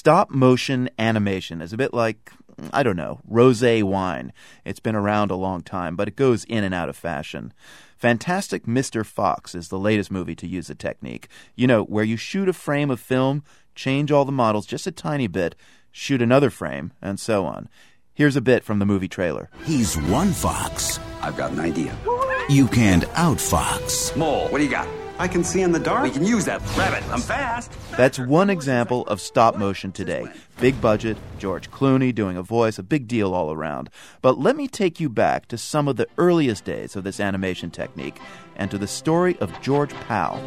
Stop-motion animation is a bit like, I don't know, rosé wine. It's been around a long time, but it goes in and out of fashion. Fantastic Mr. Fox is the latest movie to use the technique. You know, where you shoot a frame of film, change all the models just a tiny bit, shoot another frame, and so on. Here's a bit from the movie trailer. He's one fox. I've got an idea. You can't outfox. Mole, what do you got? I can see in the dark. We can use that. Rabbit, I'm fast. That's one example of stop motion today. Big budget, George Clooney doing a voice, a big deal all around. But let me take you back to some of the earliest days of this animation technique and to the story of George Pal.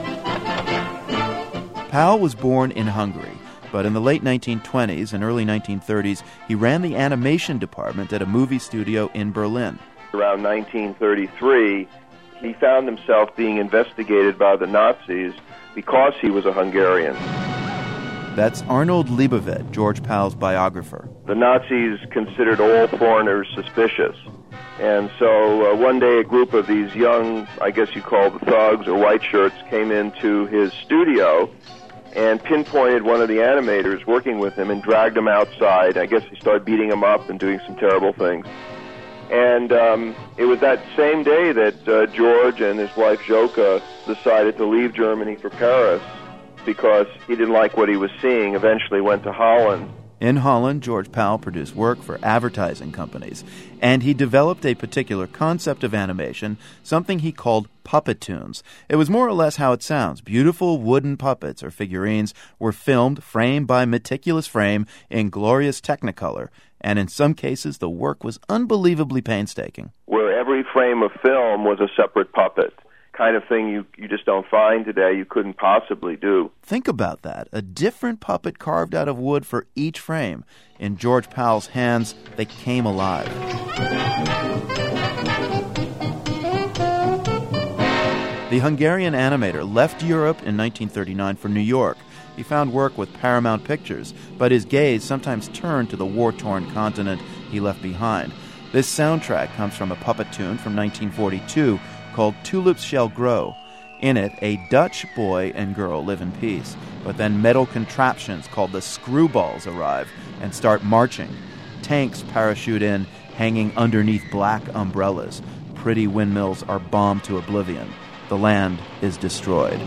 Pal was born in Hungary. But in the late 1920s and early 1930s, he ran the animation department at a movie studio in Berlin. Around 1933, he found himself being investigated by the Nazis because he was a Hungarian. That's Arnold Leibovit, George Pal's biographer. The Nazis considered all foreigners suspicious. And so one day a group of these young, I guess you call the thugs or white shirts, came into his studio and pinpointed one of the animators working with him and dragged him outside. I guess he started beating him up and doing some terrible things. And it was that same day that George and his wife Joka decided to leave Germany for Paris because he didn't like what he was seeing, eventually went to Holland. In Holland, George Pal produced work for advertising companies, and he developed a particular concept of animation, something he called puppetoons. It was more or less how it sounds. Beautiful wooden puppets or figurines were filmed frame by meticulous frame in glorious Technicolor, and in some cases the work was unbelievably painstaking. Where every frame of film was a separate puppet. Kind of thing you just don't find today, you couldn't possibly do. Think about that. A different puppet carved out of wood for each frame. In George Pal's hands, they came alive. The Hungarian animator left Europe in 1939 for New York. He found work with Paramount Pictures, but his gaze sometimes turned to the war-torn continent he left behind. This soundtrack comes from a puppet tune from 1942 called Tulips Shall Grow. In it, a Dutch boy and girl live in peace, but then metal contraptions called the screwballs arrive and start marching. Tanks parachute in, hanging underneath black umbrellas. Pretty windmills are bombed to oblivion. The land is destroyed.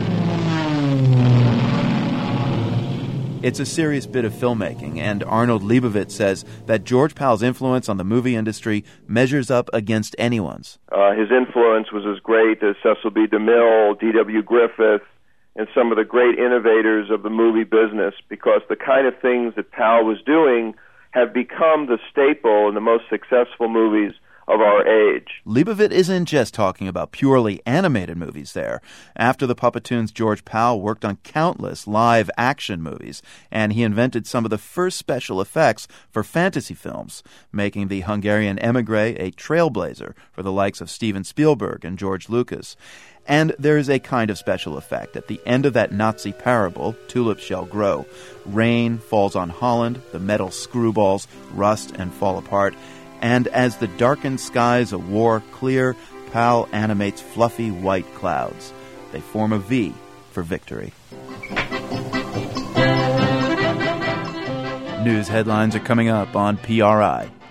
It's a serious bit of filmmaking, and Arnold Leibovit says that George Pal's influence on the movie industry measures up against anyone's. His influence was as great as Cecil B. DeMille, D.W. Griffith, and some of the great innovators of the movie business, because the kind of things that Pal was doing have become the staple in the most successful movies of our age. Leibovit isn't just talking about purely animated movies there. After the Puppetoons, George Pal worked on countless live action movies, and he invented some of the first special effects for fantasy films, making the Hungarian émigré a trailblazer for the likes of Steven Spielberg and George Lucas. And there is a kind of special effect at the end of that Nazi parable, Tulips Shall Grow. Rain falls on Holland, the metal screwballs rust and fall apart, and as the darkened skies of war clear, Pal animates fluffy white clouds. They form a V for victory. News headlines are coming up on PRI.